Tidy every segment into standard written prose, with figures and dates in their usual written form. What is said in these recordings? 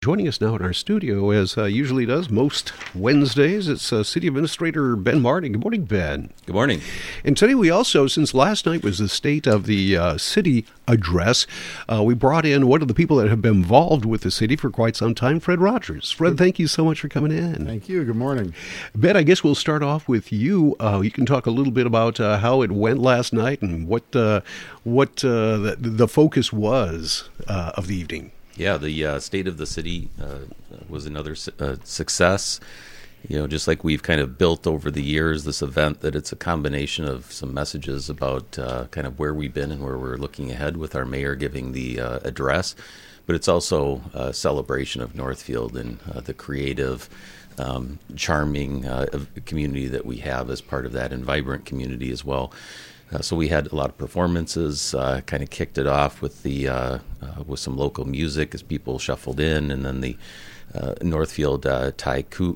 Joining us now in our studio, as usually does most Wednesdays, it's City Administrator Ben Martin. Good morning, Ben. Good morning. And today we also, since last night was the State of the City address, we brought in one of the people that have been involved with the city for quite some time, Fred Rogers. Fred, thank you so much for coming in. Thank you. Good morning. Ben, I guess we'll start off with you. You can talk a little bit about how it went last night and what the focus was of the evening. Yeah, the State of the City was another success. You know, just like we've kind of built over the years this event, that it's a combination of some messages about kind of where we've been and where we're looking ahead with our mayor giving the address. But it's also a celebration of Northfield and the creative, charming community that we have as part of that, and vibrant community as well. So we had a lot of performances, kind of kicked it off with with some local music as people shuffled in, and then the Northfield Taiko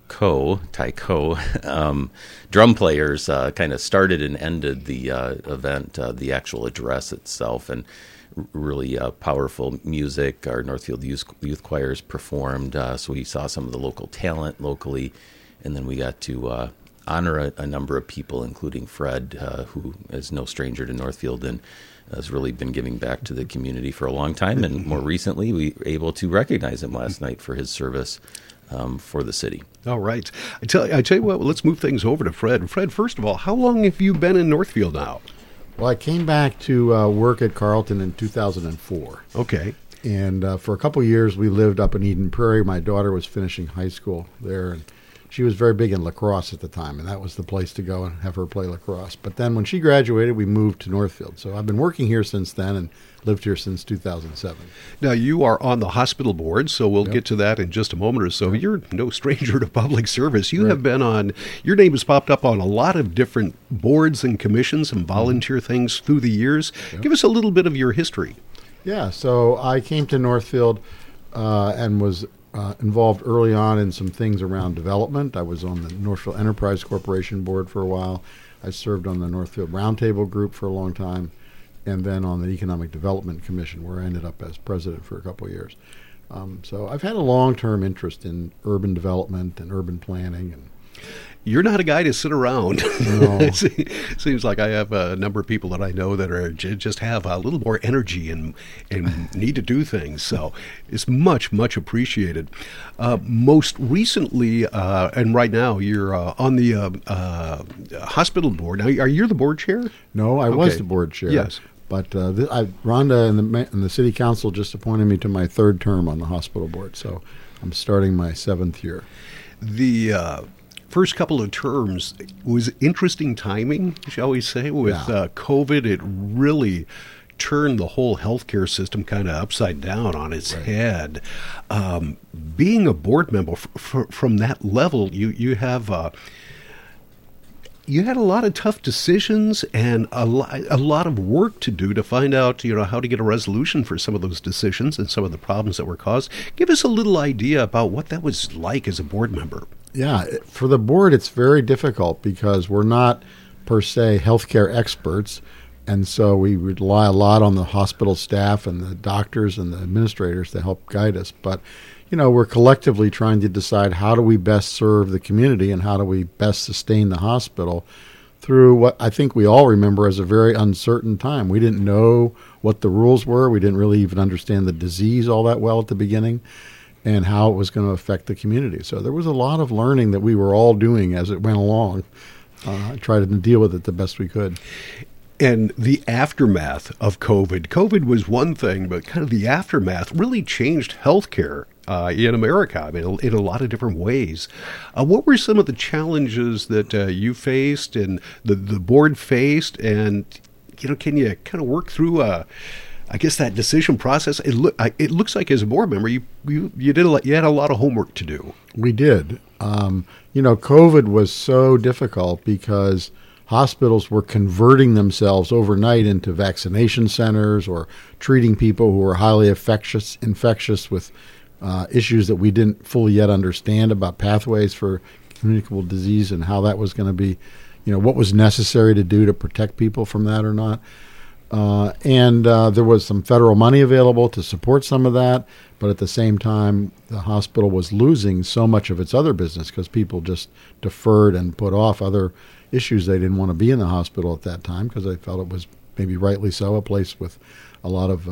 drum players kind of started and ended the event, the actual address itself, and really powerful music. Our Northfield youth choirs performed, so we saw some of the local talent locally, and then we got to honor a number of people, including Fred, who is no stranger to Northfield and has really been giving back to the community for a long time. And more recently, we were able to recognize him last night for his service for the city. All right. I tell you what, let's move things over to Fred. Fred, first of all, how long have you been in Northfield now? Well, I came back to work at Carleton in 2004. Okay. And for a couple of years, we lived up in Eden Prairie. My daughter was finishing high school there, and she was very big in lacrosse at the time, and that was the place to go and have her play lacrosse. But then when she graduated, we moved to Northfield. So I've been working here since then and lived here since 2007. Now, you are on the hospital board, so we'll get to that in just a moment or so. You're no stranger to public service. You have been on, your name has popped up on a lot of different boards and commissions and volunteer things through the years. Give us a little bit of your history. Yeah, so I came to Northfield and was involved early on in some things around development. I was on the Northfield Enterprise Corporation board for a while. I served on the Northfield Roundtable Group for a long time, and then on the Economic Development Commission, where I ended up as president for a couple of years. So I've had a long-term interest in urban development and urban planning. And you're not a guy to sit around. No. It seems like I have a number of people that I know that are just have a little more energy and need to do things. So it's much, much appreciated. Most recently, and right now, you're on the hospital board. Now, are you the board chair? No, I was the board chair. Yes. But Rhonda and the city council just appointed me to my third term on the hospital board. So I'm starting my 7th year. The first couple of terms was interesting timing, shall we say, with COVID. It really turned the whole healthcare system kind of upside down on its head. Being a board member from that level, you have you had a lot of tough decisions and a lot of work to do to find out, how to get a resolution for some of those decisions and some of the problems that were caused. Give us a little idea about what that was like as a board member. Yeah, for the board, it's very difficult because we're not, per se, healthcare experts, and so we rely a lot on the hospital staff and the doctors and the administrators to help guide us. But, we're collectively trying to decide how do we best serve the community and how do we best sustain the hospital through what I think we all remember as a very uncertain time. We didn't know what the rules were. We didn't really even understand the disease all that well at the beginning, and how it was going to affect the community. So there was a lot of learning that we were all doing as it went along. I tried to deal with it the best we could. And the aftermath of COVID. COVID was one thing, but kind of the aftermath really changed healthcare in America, I mean, in a lot of different ways. What were some of the challenges that you faced and the board faced? And, can you kind of work through I guess that decision process? It looks like as a board member, you had a lot of homework to do. We did. COVID was so difficult because hospitals were converting themselves overnight into vaccination centers or treating people who were highly infectious with issues that we didn't fully yet understand about pathways for communicable disease and how that was going to be, what was necessary to do to protect people from that or not. And there was some federal money available to support some of that, but at the same time, the hospital was losing so much of its other business because people just deferred and put off other issues. They didn't want to be in the hospital at that time because they felt it was, maybe rightly so, a place with a lot of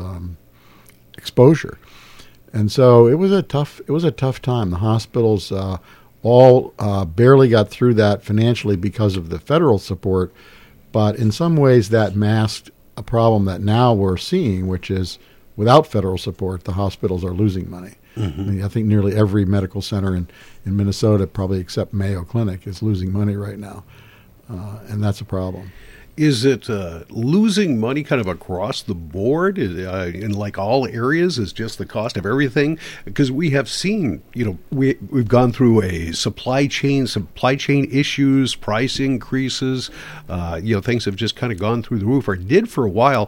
exposure. And so it was a tough time. The hospitals all barely got through that financially because of the federal support, but in some ways that masked a problem that now we're seeing, which is without federal support, the hospitals are losing money. Mm-hmm. I mean, I think nearly every medical center in Minnesota, probably except Mayo Clinic, is losing money right now, and that's a problem. Is it losing money kind of across the board in like all areas? Is just the cost of everything? Because we have seen, we've gone through a supply chain issues, price increases. Things have just kind of gone through the roof, or did for a while.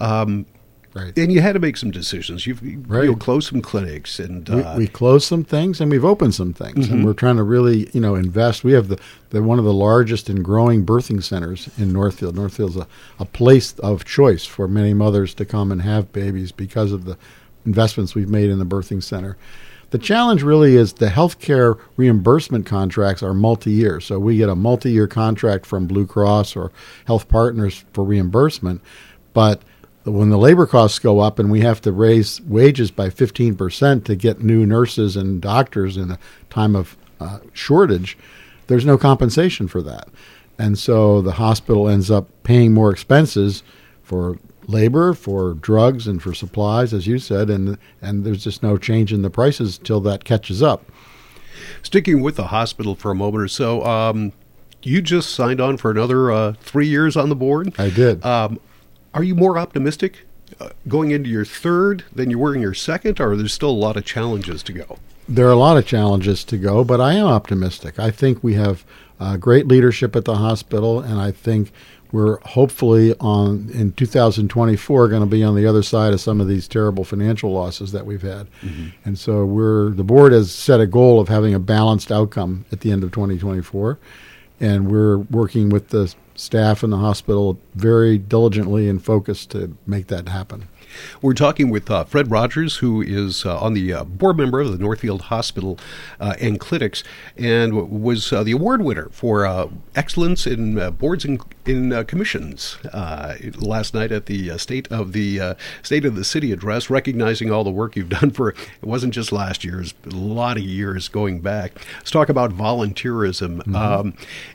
Right. And you had to make some decisions. You've closed some clinics, and we closed some things, and we've opened some things, and we're trying to really, invest. We have the one of the largest and growing birthing centers in Northfield. Northfield's a place of choice for many mothers to come and have babies because of the investments we've made in the birthing center. The challenge really is the healthcare reimbursement contracts are multi-year, so we get a multi-year contract from Blue Cross or Health Partners for reimbursement, but when the labor costs go up and we have to raise wages by 15% to get new nurses and doctors in a time of shortage, there's no compensation for that. And so the hospital ends up paying more expenses for labor, for drugs, and for supplies, as you said, and there's just no change in the prices till that catches up. Sticking with the hospital for a moment or so, you just signed on for another 3 years on the board. I did. Are you more optimistic going into your third than you were in your second, or there's still a lot of challenges to go? There are a lot of challenges to go, but I am optimistic. I think we have great leadership at the hospital, and I think we're hopefully in 2024 going to be on the other side of some of these terrible financial losses that we've had. Mm-hmm. And so the board has set a goal of having a balanced outcome at the end of 2024, and we're working with the staff in the hospital very diligently and focused to make that happen. We're talking with Fred Rogers, who is on the board member of the Northfield Hospital and Clinics, and was the award winner for excellence in boards and in commissions last night at the State of the City address, recognizing all the work you've done for, it wasn't just last year, it's a lot of years going back. Let's talk about volunteerism. Mm-hmm.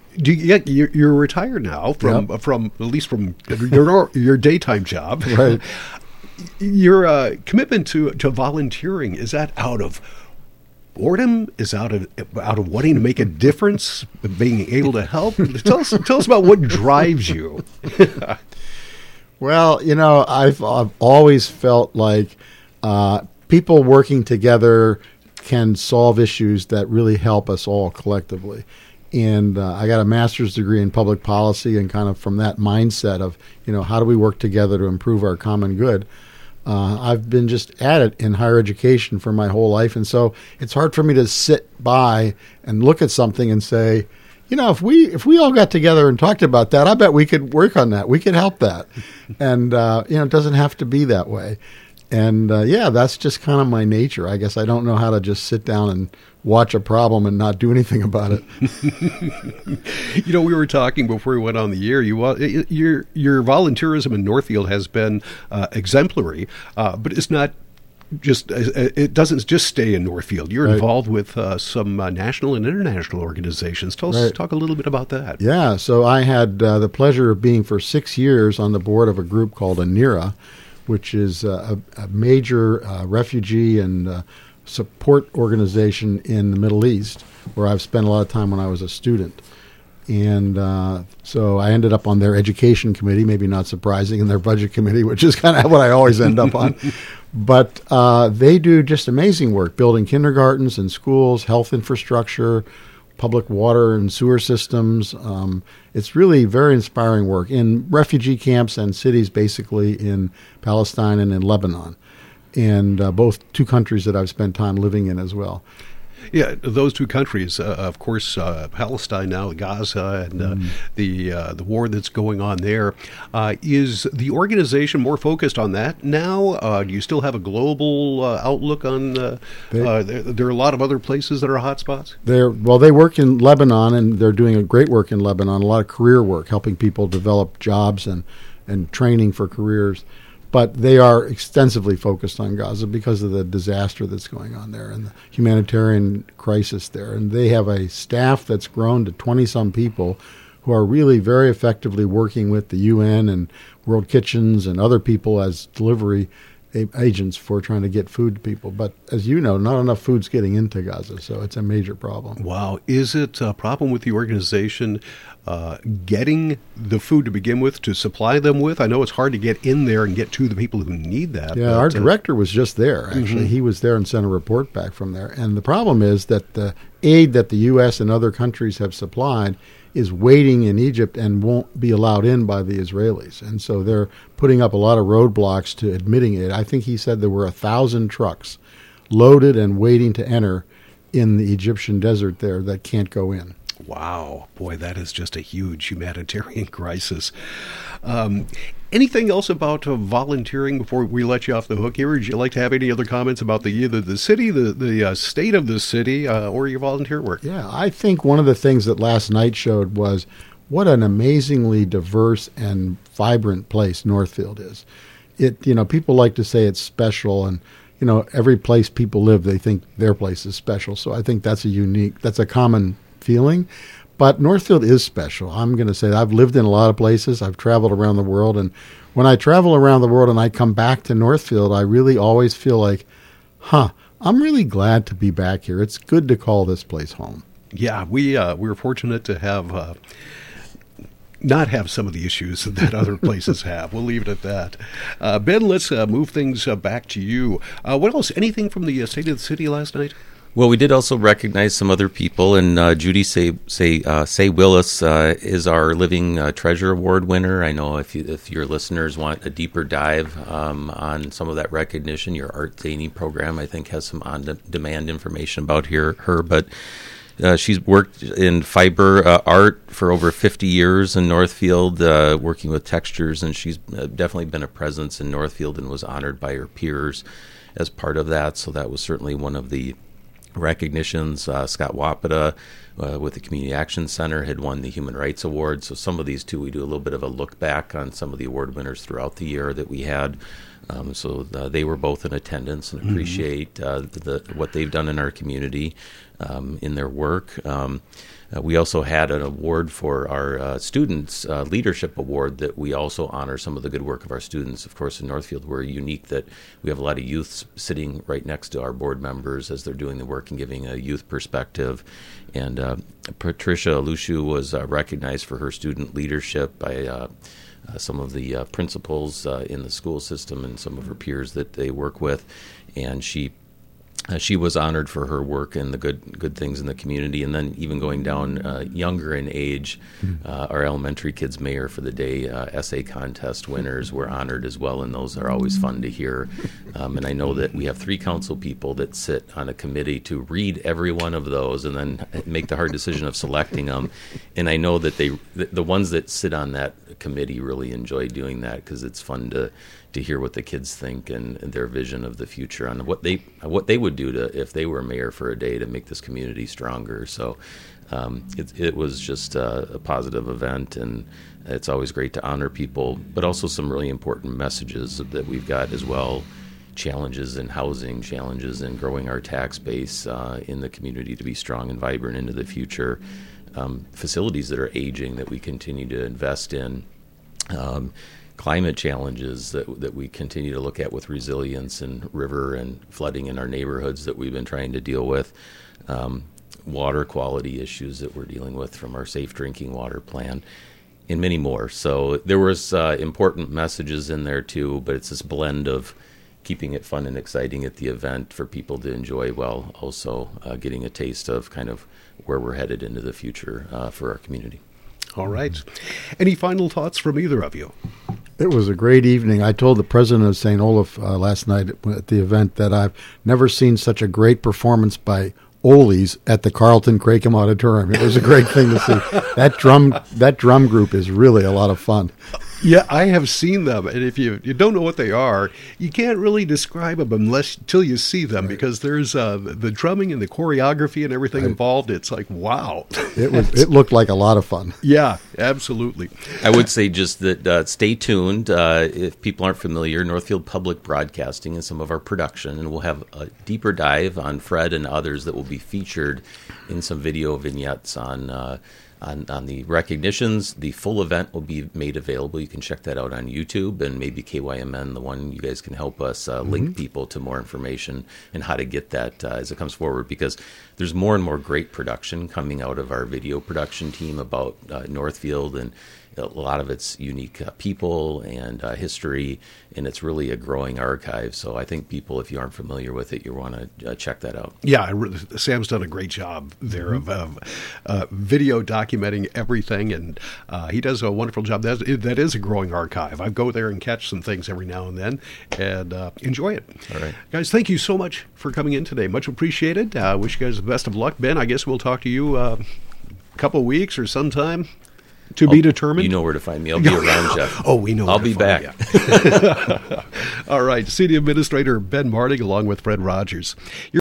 You're retired now from at least from your daytime job. Right. Your commitment to volunteering, is that out of boredom? Is out of wanting to make a difference, being able to help? Tell us about what drives you. Well, I've always felt like people working together can solve issues that really help us all collectively. And I got a master's degree in public policy, and kind of from that mindset of, how do we work together to improve our common good? I've been just at it in higher education for my whole life. And so it's hard for me to sit by and look at something and say, if we all got together and talked about that, I bet we could work on that. We could help that. And, it doesn't have to be that way. And, that's just kind of my nature. I guess I don't know how to just sit down and watch a problem and not do anything about it. We were talking before we went on the air. Your volunteerism in Northfield has been exemplary, but it's not just. It doesn't just stay in Northfield. You're involved with some national and international organizations. Talk a little bit about that. Yeah. So I had the pleasure of being for 6 years on the board of a group called ANIRA, which is a major refugee and support organization in the Middle East, where I've spent a lot of time when I was a student. And so I ended up on their education committee, maybe not surprising, and their budget committee, which is kind of what I always end up on. But they do just amazing work, building kindergartens and schools, health infrastructure, public water and sewer systems. It's really very inspiring work in refugee camps and cities, basically in Palestine and in Lebanon. And both two countries that I've spent time living in as well. Yeah, those two countries, of course, Palestine now, Gaza, and the war that's going on there. Is the organization more focused on that now? Do you still have a global outlook on? There are a lot of other places that are hotspots. They work in Lebanon, and they're doing a great work in Lebanon. A lot of career work, helping people develop jobs and training for careers. But they are extensively focused on Gaza because of the disaster that's going on there and the humanitarian crisis there. And they have a staff that's grown to 20-some people who are really very effectively working with the UN and World Kitchens and other people as delivery agents for trying to get food to people. But as you know, not enough food's getting into Gaza, so it's a major problem. Wow. Is it a problem with the organization getting the food to begin with, to supply them with? I know it's hard to get in there and get to the people who need that. Yeah, our director was just there, actually. He was there and sent a report back from there. And the problem is that the aid that the U.S. and other countries have supplied is waiting in Egypt and won't be allowed in by the Israelis. And so they're putting up a lot of roadblocks to admitting it. I think he said there were 1,000 trucks loaded and waiting to enter in the Egyptian desert there that can't go in. Wow. Boy, that is just a huge humanitarian crisis. Anything else about volunteering before we let you off the hook here? Would you like to have any other comments about either the city, the state of the city, or your volunteer work? Yeah, I think one of the things that last night showed was what an amazingly diverse and vibrant place Northfield is. People like to say it's special, and every place people live, they think their place is special. So I think that's a common feeling. But Northfield is special. I'm going to say I've lived in a lot of places. I've traveled around the world. And when I travel around the world and I come back to Northfield, I really always feel like, I'm really glad to be back here. It's good to call this place home. Yeah, we're fortunate to have not have some of the issues that other places have. We'll leave it at that. Ben, let's move things back to you. What else? Anything from the State of the City last night? Well, we did also recognize some other people, and Judy Say Willis is our Living Treasure Award winner. I know if your listeners want a deeper dive on some of that recognition, your Art Zany program, I think, has some on-demand information about her. But she's worked in fiber art for over 50 years in Northfield, working with textures, and she's definitely been a presence in Northfield and was honored by her peers as part of that. So that was certainly one of the recognitions. Scott Wapata with the Community Action Center had won the Human Rights Award. So some of these too, we do a little bit of a look back on some of the award winners throughout the year that we had. So they were both in attendance and appreciate what they've done in our community in their work. We also had an award for our students, Leadership Award, that we also honor some of the good work of our students. Of course, in Northfield, we're unique that we have a lot of youth sitting right next to our board members as they're doing the work and giving a youth perspective. And Patricia Alushu was recognized for her student leadership by some of the principals in the school system and some of her peers that they work with. And she was honored for her work and the good things in the community. And then even going down younger in age, our elementary kids mayor for the day essay contest winners were honored as well, and those are always fun to hear. And I know that we have 3 council people that sit on a committee to read every one of those and then make the hard decision of selecting them. And I know that the ones that sit on that committee really enjoy doing that because it's fun to hear what the kids think and their vision of the future on what they would do if they were mayor for a day to make this community stronger. So it was just a positive event, and it's always great to honor people, but also some really important messages that we've got as well. Challenges in housing, challenges in growing our tax base in the community to be strong and vibrant into the future. Facilities that are aging that we continue to invest in. Climate challenges that we continue to look at with resilience and river and flooding in our neighborhoods that we've been trying to deal with, water quality issues that we're dealing with from our safe drinking water plan, and many more. So there was important messages in there too, but it's this blend of keeping it fun and exciting at the event for people to enjoy while also getting a taste of kind of where we're headed into the future for our community. All right. Any final thoughts from either of you? It was a great evening. I told the president of St. Olaf last night at the event that I've never seen such a great performance by Ollies at the Carlton Cracom Auditorium. It was a great thing to see. That drum group is really a lot of fun. Yeah, I have seen them, and if you don't know what they are, you can't really describe them until you see them, because there's the drumming and the choreography and everything involved. It's like, wow. It looked like a lot of fun. Yeah, absolutely. I would say just that stay tuned. If people aren't familiar, Northfield Public Broadcasting and some of our production, and we'll have a deeper dive on Fred and others that will be featured in some video vignettes on the recognitions. The full event will be made available. You can check that out on YouTube, and maybe KYMN, the one you guys can help us link people to more information and how to get that as it comes forward, because there's more and more great production coming out of our video production team about Northfield, and a lot of it's unique people and history, and it's really a growing archive. So I think people, if you aren't familiar with it, you want to check that out. Yeah, Sam's done a great job there of video documenting everything, and he does a wonderful job. That is a growing archive. I go there and catch some things every now and then, and enjoy it. All right. Guys, thank you so much for coming in today. Much appreciated. Wish you guys the best of luck. Ben, I guess we'll talk to you a couple of weeks or sometime. To be determined. You know where to find me. I'll be around, Jeff. Oh, we know. I'll be back. All right. City Administrator Ben Martig along with Fred Rogers.